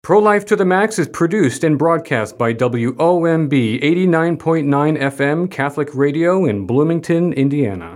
Pro-Life to the Max is produced and broadcast by WOMB 89.9 FM Catholic Radio in Bloomington, Indiana.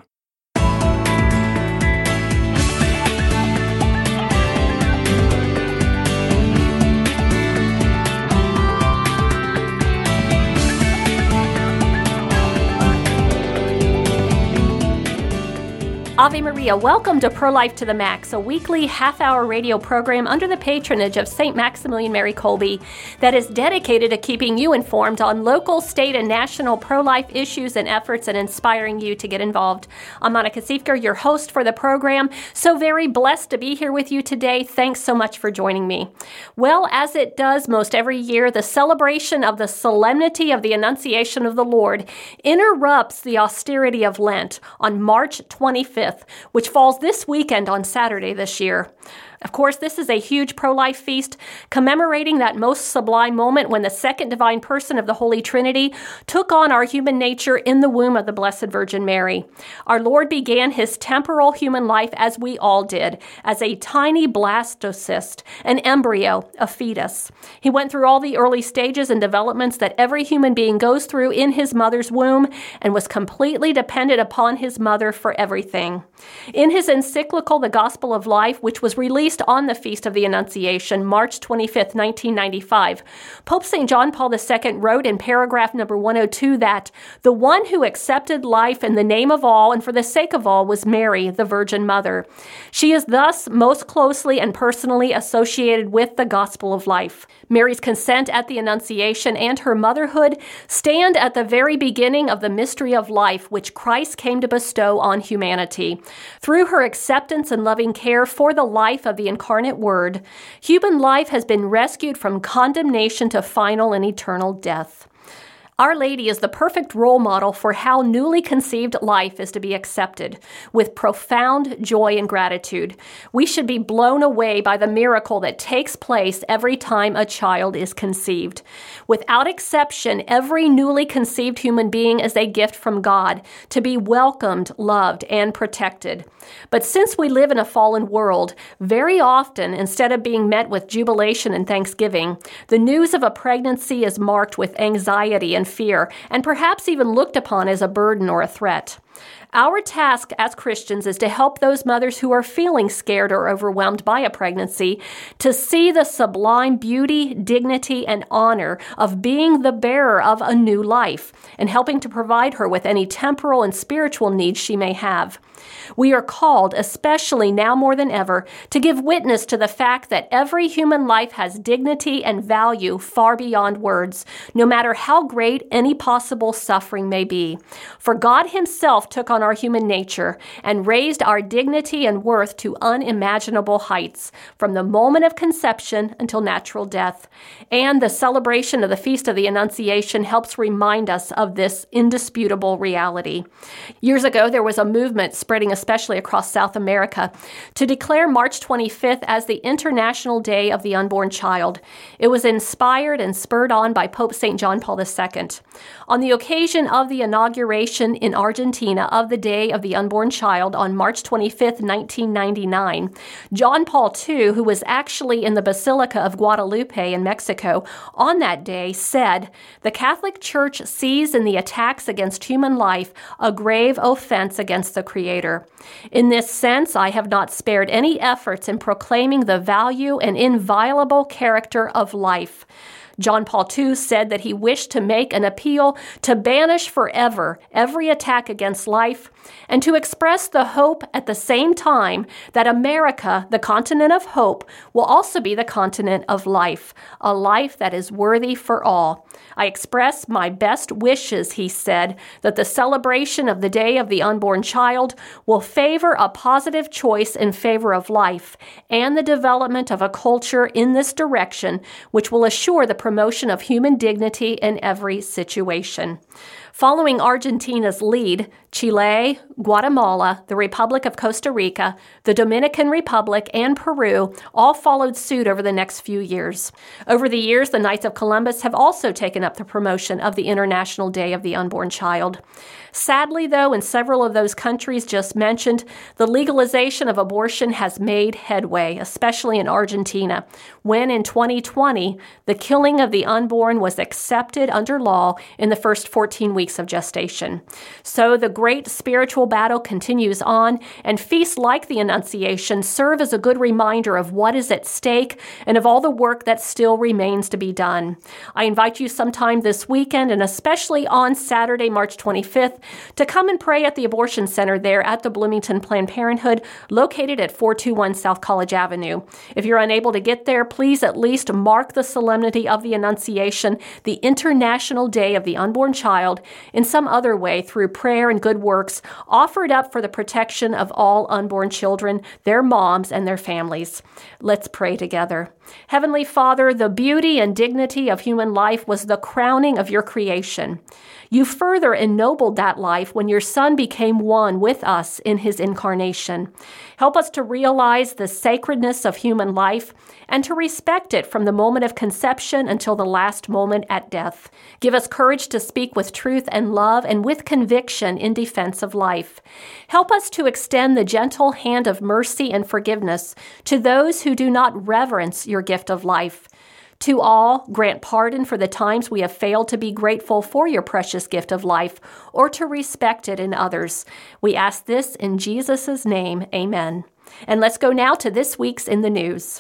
Ave Maria, welcome to Pro-Life to the Max, a weekly half-hour radio program under the patronage of St. Maximilian Mary Kolbe that is dedicated to keeping you informed on local, state, and national pro-life issues and efforts and inspiring you to get involved. I'm Monica Siefker, your host for the program. So very blessed to be here with you today. Thanks so much for joining me. Well, as it does most every year, the celebration of the Solemnity of the Annunciation of the Lord interrupts the austerity of Lent on March 25th. Which falls this weekend on Saturday this year. Of course, this is a huge pro-life feast commemorating that most sublime moment when the second divine person of the Holy Trinity took on our human nature in the womb of the Blessed Virgin Mary. Our Lord began his temporal human life as we all did, as a tiny blastocyst, an embryo, a fetus. He went through all the early stages and developments that every human being goes through in his mother's womb and was completely dependent upon his mother for everything. In his encyclical, The Gospel of Life, which was released on the Feast of the Annunciation, March 25th, 1995, Pope St. John Paul II wrote in paragraph number 102 that the one who accepted life in the name of all and for the sake of all was Mary, the Virgin Mother. She is thus most closely and personally associated with the Gospel of Life. Mary's consent at the Annunciation and her motherhood stand at the very beginning of the mystery of life which Christ came to bestow on humanity. Through her acceptance and loving care for the life of the incarnate Word, human life has been rescued from condemnation to final and eternal death. Our Lady is the perfect role model for how newly conceived life is to be accepted, with profound joy and gratitude. We should be blown away by the miracle that takes place every time a child is conceived. Without exception, every newly conceived human being is a gift from God, to be welcomed, loved, and protected. But since we live in a fallen world, very often, instead of being met with jubilation and thanksgiving, the news of a pregnancy is marked with anxiety and fear, and perhaps even looked upon as a burden or a threat. Our task as Christians is to help those mothers who are feeling scared or overwhelmed by a pregnancy to see the sublime beauty, dignity, and honor of being the bearer of a new life and helping to provide her with any temporal and spiritual needs she may have. We are called, especially now more than ever, to give witness to the fact that every human life has dignity and value far beyond words, no matter how great any possible suffering may be. For God himself took on our human nature and raised our dignity and worth to unimaginable heights, from the moment of conception until natural death. And the celebration of the Feast of the Annunciation helps remind us of this indisputable reality. Years ago, there was a movement spreading especially across South America to declare March 25th as the International Day of the Unborn Child. It was inspired and spurred on by Pope St. John Paul II. On the occasion of the inauguration in Argentina of the Day of the Unborn Child on March 25th, 1999, John Paul II, who was actually in the Basilica of Guadalupe in Mexico on that day, said, "The Catholic Church sees in the attacks against human life a grave offense against the Creator. In this sense, I have not spared any efforts in proclaiming the value and inviolable character of life." John Paul II said that he wished to make an appeal to banish forever every attack against life and to express the hope at the same time that America, the continent of hope, will also be the continent of life, a life that is worthy for all. I express my best wishes, he said, that the celebration of the Day of the Unborn Child will favor a positive choice in favor of life and the development of a culture in this direction, which will assure the promotion of human dignity in every situation. Following Argentina's lead, Chile, Guatemala, the Republic of Costa Rica, the Dominican Republic, and Peru all followed suit over the next few years. Over the years, the Knights of Columbus have also taken up the promotion of the International Day of the Unborn Child. Sadly, though, in several of those countries just mentioned, the legalization of abortion has made headway, especially in Argentina, when in 2020, the killing of the unborn was accepted under law in the first 14 weeks of gestation. So the great spiritual battle continues on, and feasts like the Annunciation serve as a good reminder of what is at stake and of all the work that still remains to be done. I invite you sometime this weekend, and especially on Saturday, March 25th, to come and pray at the abortion center there at the Bloomington Planned Parenthood, located at 421 South College Avenue. If you're unable to get there, please at least mark the solemnity of the Annunciation, the International Day of the Unborn Child, in some other way through prayer and good works offered up for the protection of all unborn children, their moms, and their families. Let's pray together. Heavenly Father, the beauty and dignity of human life was the crowning of your creation. You further ennobled that life when your Son became one with us in his incarnation. Help us to realize the sacredness of human life and to respect it from the moment of conception until the last moment at death. Give us courage to speak with truth and love and with conviction in defense of life. Help us to extend the gentle hand of mercy and forgiveness to those who do not reverence your gift of life. To all, grant pardon for the times we have failed to be grateful for your precious gift of life or to respect it in others. We ask this in Jesus' name, amen. And let's go now to this week's In the News.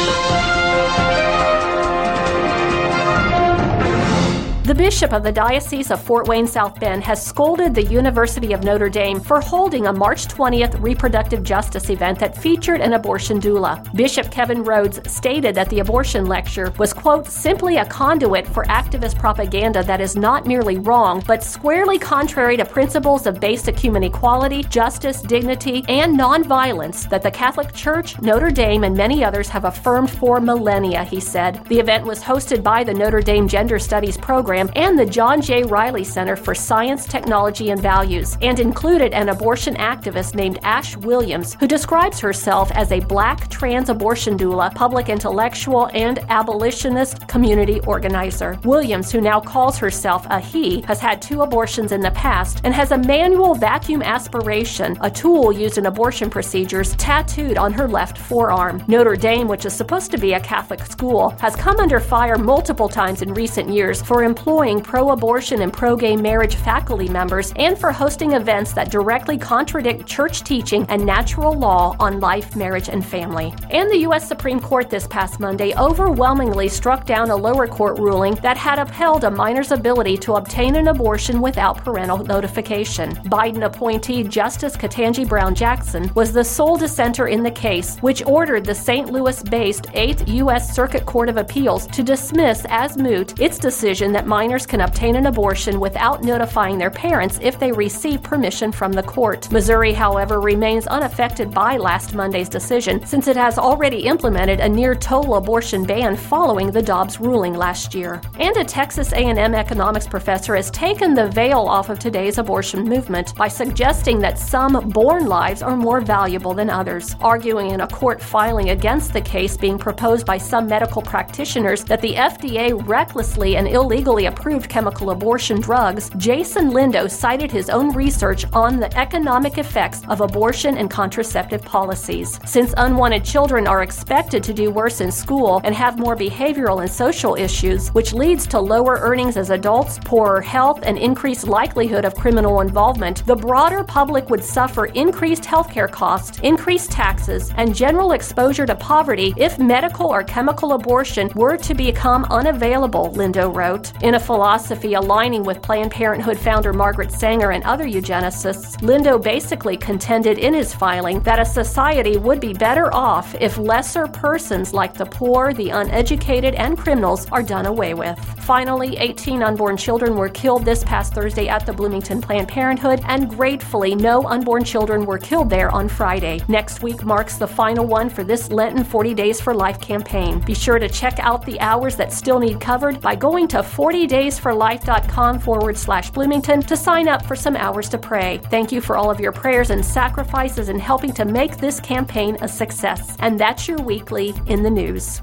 The Bishop of the Diocese of Fort Wayne South Bend has scolded the University of Notre Dame for holding a March 20th reproductive justice event that featured an abortion doula. Bishop Kevin Rhodes stated that the abortion lecture was, quote, simply a conduit for activist propaganda that is not merely wrong, but squarely contrary to principles of basic human equality, justice, dignity, and nonviolence that the Catholic Church, Notre Dame, and many others have affirmed for millennia, he said. The event was hosted by the Notre Dame Gender Studies program and the John J. Riley Center for Science, Technology, and Values, and included an abortion activist named Ash Williams, who describes herself as a Black trans abortion doula, public intellectual, and abolitionist community organizer. Williams, who now calls herself a he, has had 2 abortions in the past and has a manual vacuum aspiration, a tool used in abortion procedures, tattooed on her left forearm. Notre Dame, which is supposed to be a Catholic school, has come under fire multiple times in recent years for employing pro-abortion and pro-gay marriage faculty members and for hosting events that directly contradict church teaching and natural law on life, marriage, and family. And the U.S. Supreme Court this past Monday overwhelmingly struck down a lower court ruling that had upheld a minor's ability to obtain an abortion without parental notification. Biden appointee Justice Ketanji Brown Jackson was the sole dissenter in the case, which ordered the St. Louis-based 8th U.S. Circuit Court of Appeals to dismiss as moot its decision that minors can obtain an abortion without notifying their parents if they receive permission from the court. Missouri, however, remains unaffected by last Monday's decision since it has already implemented a near-total abortion ban following the Dobbs ruling last year. And a Texas A&M economics professor has taken the veil off of today's abortion movement by suggesting that some born lives are more valuable than others, arguing in a court filing against the case being proposed by some medical practitioners that the FDA recklessly and illegally approved chemical abortion drugs. Jason Lindo cited his own research on the economic effects of abortion and contraceptive policies. Since unwanted children are expected to do worse in school and have more behavioral and social issues, which leads to lower earnings as adults, poorer health, and increased likelihood of criminal involvement, the broader public would suffer increased healthcare costs, increased taxes, and general exposure to poverty if medical or chemical abortion were to become unavailable, Lindo wrote. In a philosophy aligning with Planned Parenthood founder Margaret Sanger and other eugenicists, Lindo basically contended in his filing that a society would be better off if lesser persons like the poor, the uneducated, and criminals are done away with. Finally, 18 unborn children were killed this past Thursday at the Bloomington Planned Parenthood, and gratefully, no unborn children were killed there on Friday. Next week marks the final one for this Lenten 40 Days for Life campaign. Be sure to check out the hours that still need covered by going to 40 everydaysforlife.com/Bloomington to sign up for some hours to pray. Thank you for all of your prayers and sacrifices in helping to make this campaign a success. And that's your weekly in the news.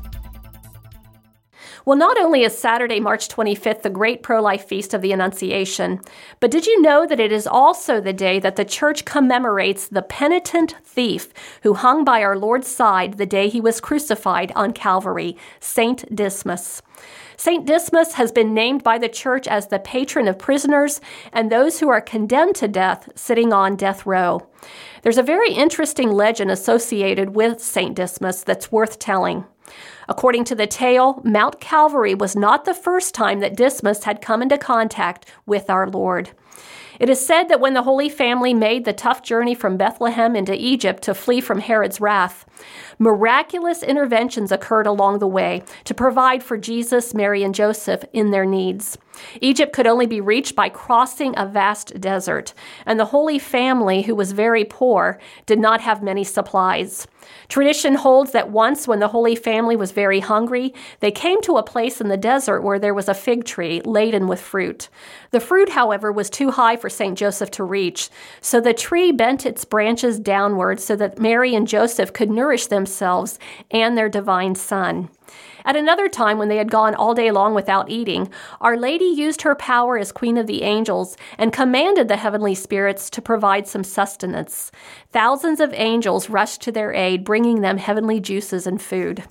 Well, not only is Saturday, March 25th, the great pro-life feast of the Annunciation, but did you know that it is also the day that the church commemorates the penitent thief who hung by our Lord's side the day he was crucified on Calvary, Saint Dismas? Saint Dismas has been named by the church as the patron of prisoners and those who are condemned to death sitting on death row. There's a very interesting legend associated with Saint Dismas that's worth telling. According to the tale, Mount Calvary was not the first time that Dismas had come into contact with our Lord. It is said that when the Holy Family made the tough journey from Bethlehem into Egypt to flee from Herod's wrath, miraculous interventions occurred along the way to provide for Jesus, Mary, and Joseph in their needs. Egypt could only be reached by crossing a vast desert, and the Holy Family, who was very poor, did not have many supplies. Tradition holds that once when the Holy Family was very hungry, they came to a place in the desert where there was a fig tree laden with fruit. The fruit, however, was too high for St. Joseph to reach, so the tree bent its branches downward so that Mary and Joseph could nourish themselves and their divine Son. At another time, when they had gone all day long without eating, Our Lady used her power as Queen of the Angels and commanded the heavenly spirits to provide some sustenance. Thousands of angels rushed to their aid, bringing them heavenly juices and food.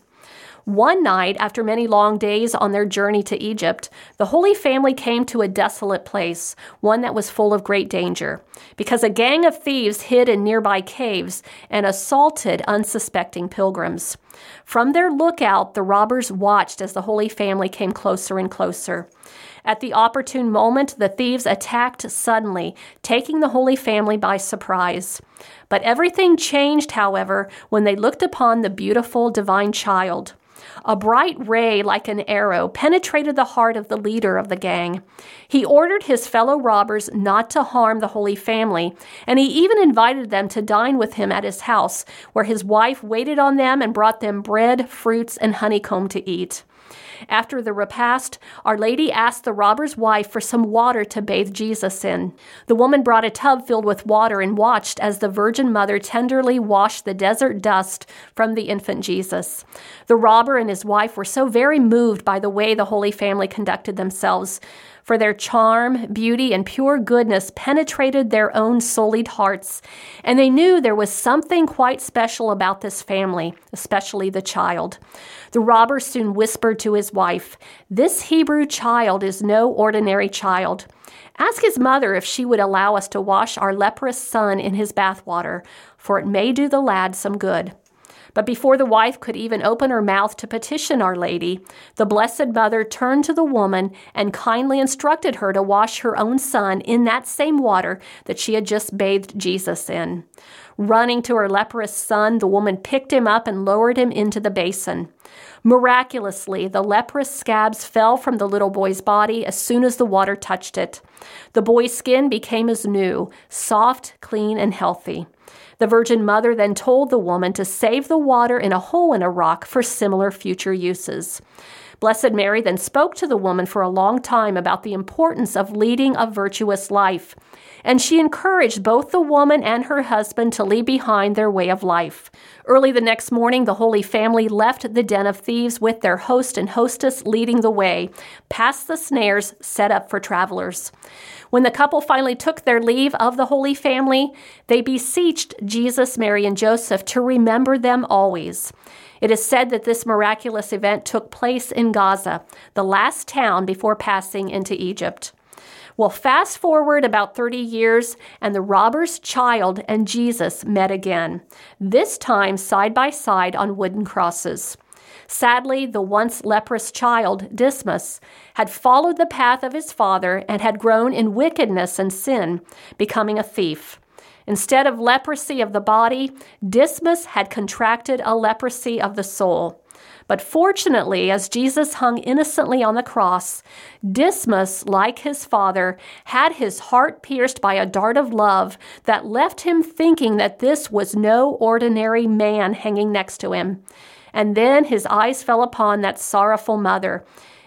One night, after many long days on their journey to Egypt, the Holy Family came to a desolate place, one that was full of great danger, because a gang of thieves hid in nearby caves and assaulted unsuspecting pilgrims. From their lookout, the robbers watched as the Holy Family came closer and closer. At the opportune moment, the thieves attacked suddenly, taking the Holy Family by surprise. But everything changed, however, when they looked upon the beautiful divine child. A bright ray like an arrow penetrated the heart of the leader of the gang. He ordered his fellow robbers not to harm the Holy Family, and he even invited them to dine with him at his house, where his wife waited on them and brought them bread, fruits, and honeycomb to eat. After the repast, Our Lady asked the robber's wife for some water to bathe Jesus in. The woman brought a tub filled with water and watched as the Virgin Mother tenderly washed the desert dust from the infant Jesus. The robber and his wife were so very moved by the way the Holy Family conducted themselves, for their charm, beauty, and pure goodness penetrated their own sullied hearts, and they knew there was something quite special about this family, especially the child. The robber soon whispered to his wife, "This Hebrew child is no ordinary child. Ask his mother if she would allow us to wash our leprous son in his bathwater, for it may do the lad some good." But before the wife could even open her mouth to petition Our Lady, the Blessed Mother turned to the woman and kindly instructed her to wash her own son in that same water that she had just bathed Jesus in. Running to her leprous son, the woman picked him up and lowered him into the basin. Miraculously, the leprous scabs fell from the little boy's body as soon as the water touched it. The boy's skin became as new, soft, clean, and healthy. The Virgin Mother then told the woman to save the water in a hole in a rock for similar future uses. Blessed Mary then spoke to the woman for a long time about the importance of leading a virtuous life, and she encouraged both the woman and her husband to leave behind their way of life. Early the next morning, the Holy Family left the den of thieves with their host and hostess leading the way, past the snares set up for travelers. When the couple finally took their leave of the Holy Family, they beseeched Jesus, Mary, and Joseph to remember them always. It is said that this miraculous event took place in Gaza, the last town before passing into Egypt. Well, fast forward about 30 years, and the robber's child and Jesus met again, this time side by side on wooden crosses. Sadly, the once leprous child, Dismas, had followed the path of his father and had grown in wickedness and sin, becoming a thief. Instead of leprosy of the body, Dismas had contracted a leprosy of the soul. But fortunately, as Jesus hung innocently on the cross, Dismas, like his father, had his heart pierced by a dart of love that left him thinking that this was no ordinary man hanging next to him. And then his eyes fell upon that sorrowful mother,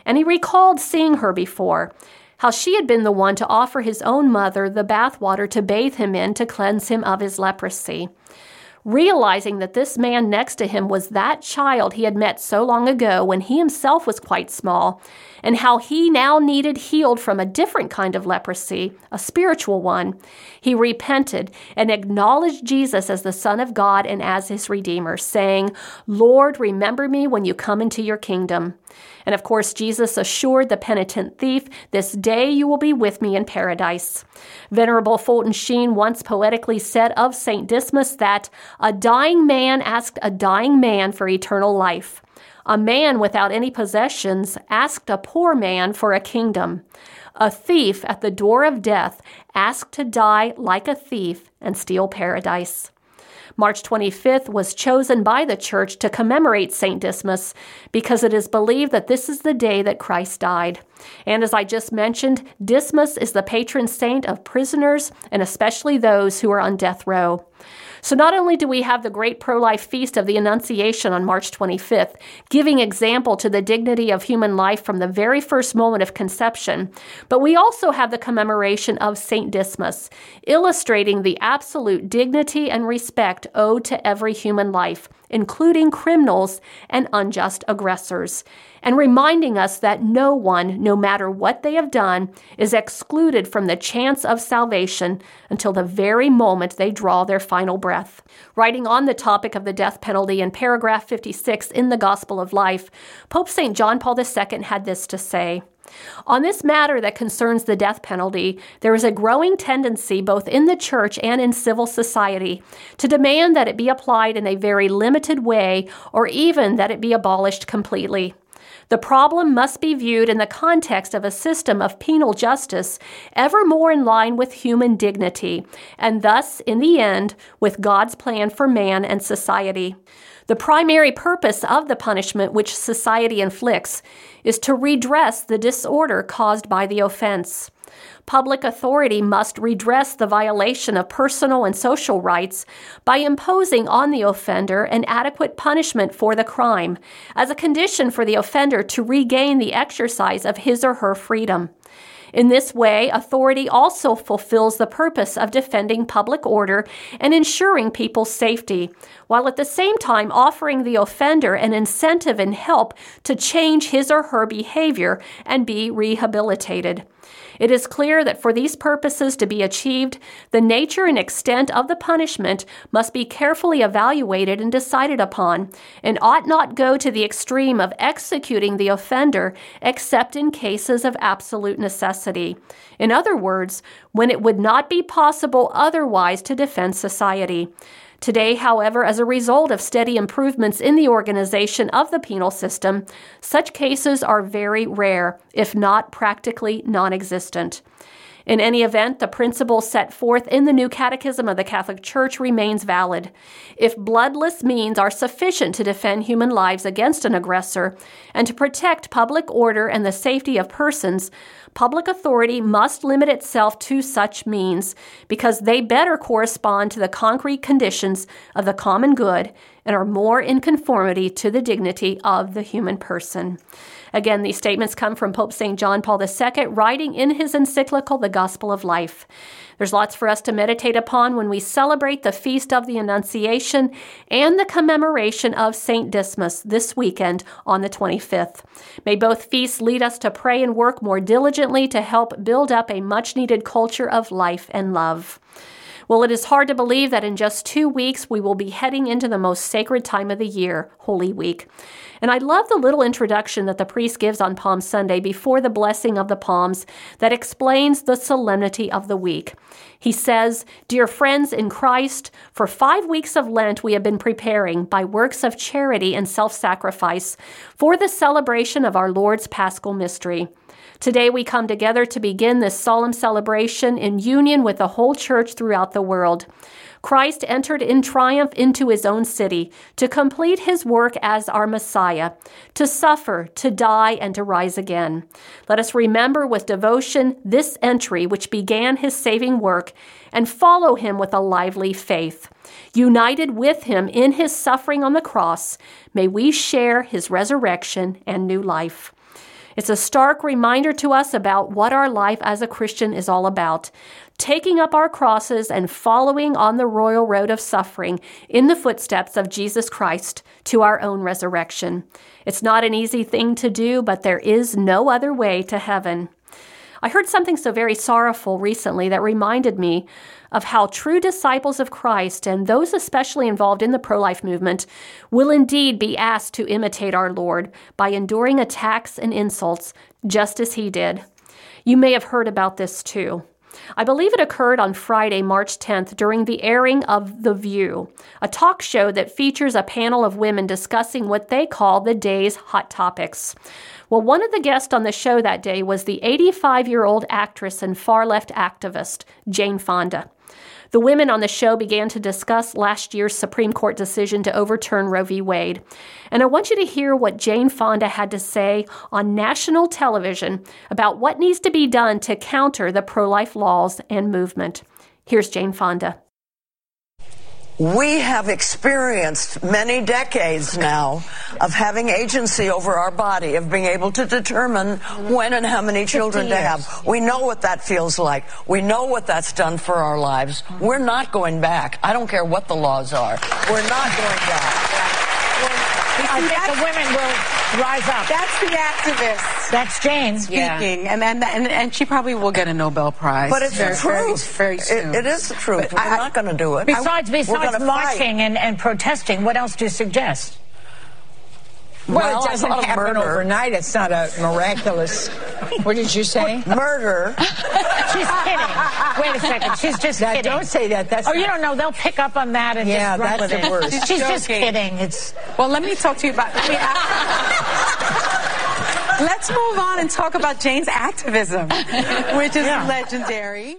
and he recalled seeing her before, how she had been the one to offer his own mother the bathwater to bathe him in to cleanse him of his leprosy. Realizing that this man next to him was that child he had met so long ago when he himself was quite small, and how he now needed healed from a different kind of leprosy, a spiritual one, he repented and acknowledged Jesus as the Son of God and as his Redeemer, saying, "Lord, remember me when you come into your kingdom." And of course, Jesus assured the penitent thief, "This day you will be with me in paradise." Venerable Fulton Sheen once poetically said of St. Dismas that a dying man asked a dying man for eternal life. A man without any possessions asked a poor man for a kingdom. A thief at the door of death asked to die like a thief and steal paradise. March 25th was chosen by the Church to commemorate St. Dismas because it is believed that this is the day that Christ died. And as I just mentioned, Dismas is the patron saint of prisoners and especially those who are on death row. So not only do we have the great pro-life feast of the Annunciation on March 25th, giving example to the dignity of human life from the very first moment of conception, but we also have the commemoration of St. Dismas, illustrating the absolute dignity and respect owed to every human life, including criminals and unjust aggressors, and reminding us that no one, no matter what they have done, is excluded from the chance of salvation until the very moment they draw their final breath. Writing on the topic of the death penalty in paragraph 56 in the Gospel of Life, Pope St. John Paul II had this to say: "On this matter that concerns the death penalty, there is a growing tendency both in the Church and in civil society to demand that it be applied in a very limited way or even that it be abolished completely. The problem must be viewed in the context of a system of penal justice ever more in line with human dignity, and thus, in the end, with God's plan for man and society. The primary purpose of the punishment which society inflicts is to redress the disorder caused by the offense. Public authority must redress the violation of personal and social rights by imposing on the offender an adequate punishment for the crime, as a condition for the offender to regain the exercise of his or her freedom. In this way, authority also fulfills the purpose of defending public order and ensuring people's safety, while at the same time offering the offender an incentive and help to change his or her behavior and be rehabilitated. It is clear that for these purposes to be achieved, the nature and extent of the punishment must be carefully evaluated and decided upon, and ought not go to the extreme of executing the offender except in cases of absolute necessity. In other words, when it would not be possible otherwise to defend society. Today, however, as a result of steady improvements in the organization of the penal system, such cases are very rare, if not practically non-existent. In any event, the principle set forth in the new Catechism of the Catholic Church remains valid. If bloodless means are sufficient to defend human lives against an aggressor and to protect public order and the safety of persons, public authority must limit itself to such means because they better correspond to the concrete conditions of the common good and are more in conformity to the dignity of the human person. Again, these statements come from Pope St. John Paul II, writing in his encyclical, The Gospel of Life. There's lots for us to meditate upon when we celebrate the Feast of the Annunciation and the commemoration of St. Dismas this weekend on the 25th. May both feasts lead us to pray and work more diligently to help build up a much-needed culture of life and love. Well, it is hard to believe that in just 2 weeks we will be heading into the most sacred time of the year, Holy Week. And I love the little introduction that the priest gives on Palm Sunday before the blessing of the palms that explains the solemnity of the week. He says, "Dear friends in Christ, for 5 weeks of Lent we have been preparing by works of charity and self-sacrifice for the celebration of our Lord's Paschal Mystery. Today we come together to begin this solemn celebration in union with the whole Church throughout the world. Christ entered in triumph into his own city to complete his work as our Messiah, to suffer, to die, and to rise again. Let us remember with devotion this entry which began his saving work and follow him with a lively faith. United with him in his suffering on the cross, may we share his resurrection and new life." It's a stark reminder to us about what our life as a Christian is all about, taking up our crosses and following on the royal road of suffering in the footsteps of Jesus Christ to our own resurrection. It's not an easy thing to do, but there is no other way to heaven. I heard something so very sorrowful recently that reminded me of how true disciples of Christ, and those especially involved in the pro-life movement, will indeed be asked to imitate our Lord by enduring attacks and insults just as he did. You may have heard about this too. I believe it occurred on Friday, March 10th, during the airing of The View, a talk show that features a panel of women discussing what they call the day's hot topics. Well, one of the guests on the show that day was the 85-year-old actress and far-left activist, Jane Fonda. The women on the show began to discuss last year's Supreme Court decision to overturn Roe v. Wade. And I want you to hear what Jane Fonda had to say on national television about what needs to be done to counter the pro-life laws and movement. Here's Jane Fonda. We have experienced many decades now of having agency over our body, of being able to determine when and how many children to have. We know what that feels like. We know what that's done for our lives. We're not going back. I don't care what the laws are. We're not going back. I think the women will rise up. That's the activist. That's Jane speaking, and she probably will get a Nobel Prize. But it's the truth. Very soon. It is the truth. We're not going to do it. Besides marching and protesting, what else do you suggest? Well, it doesn't happen overnight. It's not a miraculous. What did you say? Murder. She's kidding. Wait a second. She's just kidding. Don't say that. That's you don't know. They'll pick up on that and just run with it. Worst. She's just kidding. Well, let me talk to you about. Let's move on and talk about Jane's activism, which is legendary.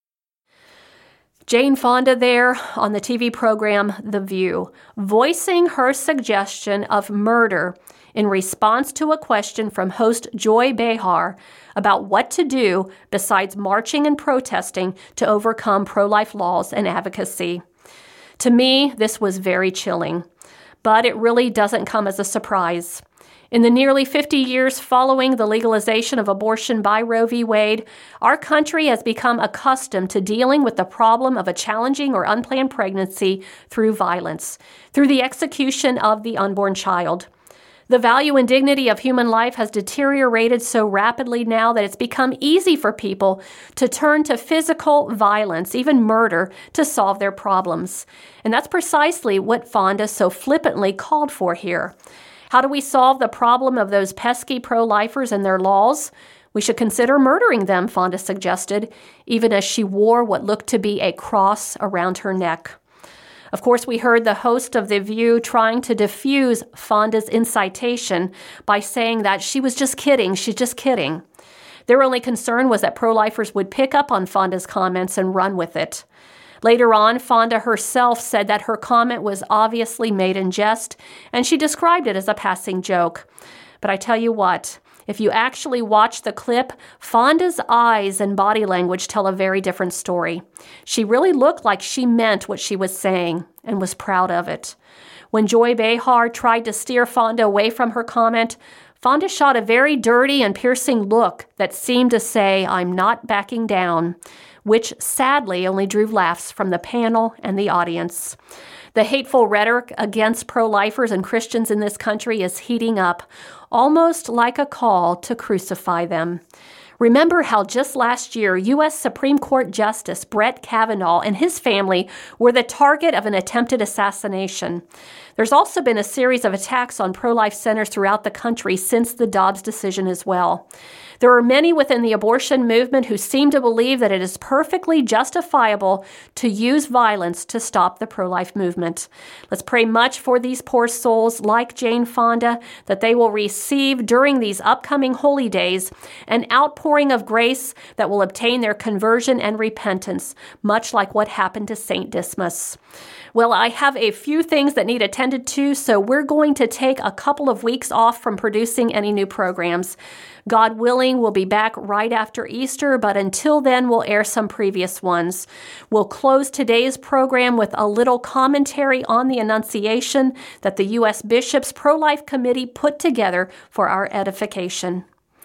Jane Fonda there on the TV program The View, voicing her suggestion of murder in response to a question from host Joy Behar about what to do besides marching and protesting to overcome pro-life laws and advocacy. To me, this was very chilling, but it really doesn't come as a surprise. In the nearly 50 years following the legalization of abortion by Roe v. Wade, our country has become accustomed to dealing with the problem of a challenging or unplanned pregnancy through violence, through the execution of the unborn child. The value and dignity of human life has deteriorated so rapidly now that it's become easy for people to turn to physical violence, even murder, to solve their problems. And that's precisely what Fonda so flippantly called for here. How do we solve the problem of those pesky pro-lifers and their laws? We should consider murdering them, Fonda suggested, even as she wore what looked to be a cross around her neck. Of course, we heard the host of The View trying to diffuse Fonda's incitation by saying that she was just kidding, she's just kidding. Their only concern was that pro-lifers would pick up on Fonda's comments and run with it. Later on, Fonda herself said that her comment was obviously made in jest, and she described it as a passing joke. But I tell you what, if you actually watch the clip, Fonda's eyes and body language tell a very different story. She really looked like she meant what she was saying and was proud of it. When Joy Behar tried to steer Fonda away from her comment, Fonda shot a very dirty and piercing look that seemed to say, "I'm not backing down," which sadly only drew laughs from the panel and the audience. The hateful rhetoric against pro-lifers and Christians in this country is heating up, almost like a call to crucify them. Remember how just last year, U.S. Supreme Court Justice Brett Kavanaugh and his family were the target of an attempted assassination. There's also been a series of attacks on pro-life centers throughout the country since the Dobbs decision as well. There are many within the abortion movement who seem to believe that it is perfectly justifiable to use violence to stop the pro-life movement. Let's pray much for these poor souls like Jane Fonda, that they will receive during these upcoming holy days an outpouring of grace that will obtain their conversion and repentance, much like what happened to St. Dismas. Well, I have a few things that need attended to, so we're going to take a couple of weeks off from producing any new programs. God willing, we'll be back right after Easter, but until then, we'll air some previous ones. We'll close today's program with a little commentary on the Annunciation that the U.S. Bishops' Pro-Life Committee put together for our edification.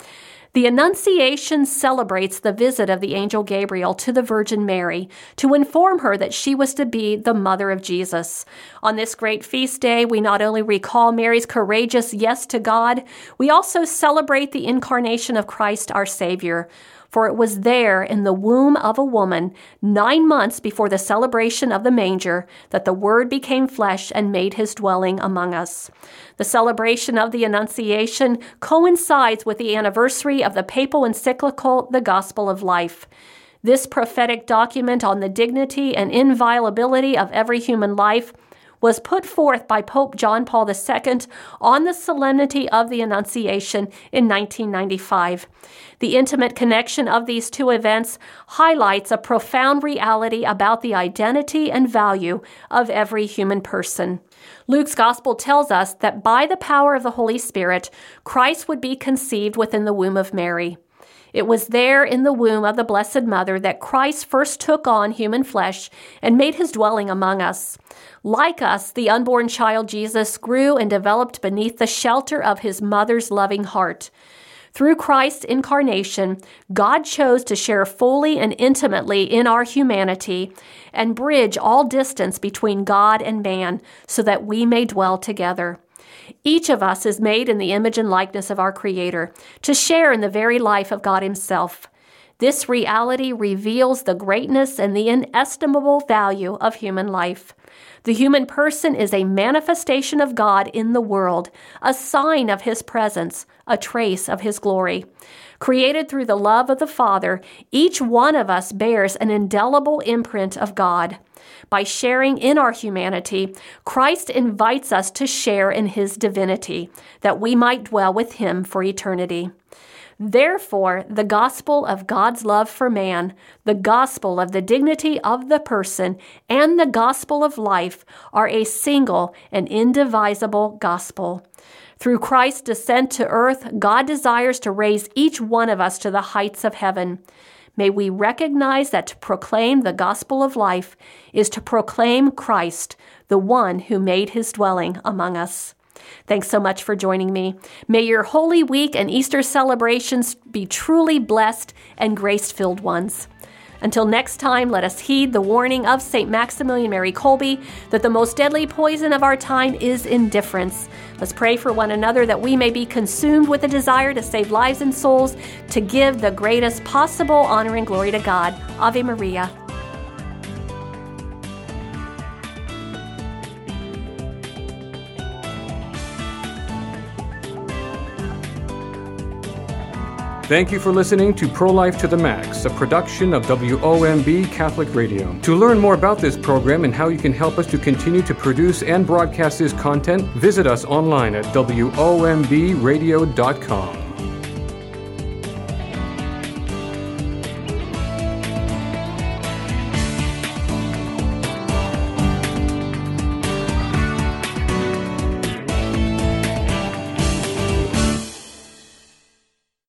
The Annunciation celebrates the visit of the angel Gabriel to the Virgin Mary to inform her that she was to be the mother of Jesus. On this great feast day, we not only recall Mary's courageous yes to God, we also celebrate the incarnation of Christ our Savior. For it was there in the womb of a woman, 9 months before the celebration of the manger, that the Word became flesh and made his dwelling among us. The celebration of the Annunciation coincides with the anniversary of the papal encyclical, The Gospel of Life. This prophetic document on the dignity and inviolability of every human life was put forth by Pope John Paul II on the solemnity of the Annunciation in 1995. The intimate connection of these two events highlights a profound reality about the identity and value of every human person. Luke's Gospel tells us that by the power of the Holy Spirit, Christ would be conceived within the womb of Mary. It was there in the womb of the Blessed Mother that Christ first took on human flesh and made his dwelling among us. Like us, the unborn child Jesus grew and developed beneath the shelter of his mother's loving heart. Through Christ's incarnation, God chose to share fully and intimately in our humanity and bridge all distance between God and man so that we may dwell together. Each of us is made in the image and likeness of our Creator, to share in the very life of God himself. This reality reveals the greatness and the inestimable value of human life. The human person is a manifestation of God in the world, a sign of his presence, a trace of his glory. Created through the love of the Father, each one of us bears an indelible imprint of God. By sharing in our humanity, Christ invites us to share in his divinity, that we might dwell with him for eternity. Therefore, the gospel of God's love for man, the gospel of the dignity of the person, and the gospel of life are a single and indivisible gospel. Through Christ's descent to earth, God desires to raise each one of us to the heights of heaven. May we recognize that to proclaim the gospel of life is to proclaim Christ, the one who made his dwelling among us. Thanks so much for joining me. May your Holy Week and Easter celebrations be truly blessed and grace-filled ones. Until next time, let us heed the warning of St. Maximilian Mary Kolbe that the most deadly poison of our time is indifference. Let's pray for one another that we may be consumed with a desire to save lives and souls, to give the greatest possible honor and glory to God. Ave Maria. Thank you for listening to Pro-Life to the Max, a production of WOMB Catholic Radio. To learn more about this program and how you can help us to continue to produce and broadcast this content, visit us online at WOMBradio.com.